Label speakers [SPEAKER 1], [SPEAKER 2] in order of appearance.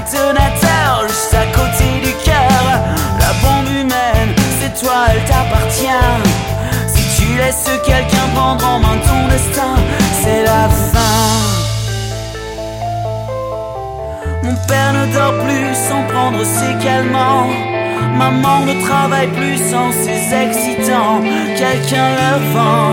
[SPEAKER 1] détonateur juste à côté du cœur. La bombe humaine, c'est toi, elle t'appartient. Si tu laisses quelqu'un prendre en main ton destin, c'est la fin. Mon père ne dort plus sans prendre ses calmants. Maman ne travaille plus sans ses excitants. Quelqu'un le vend.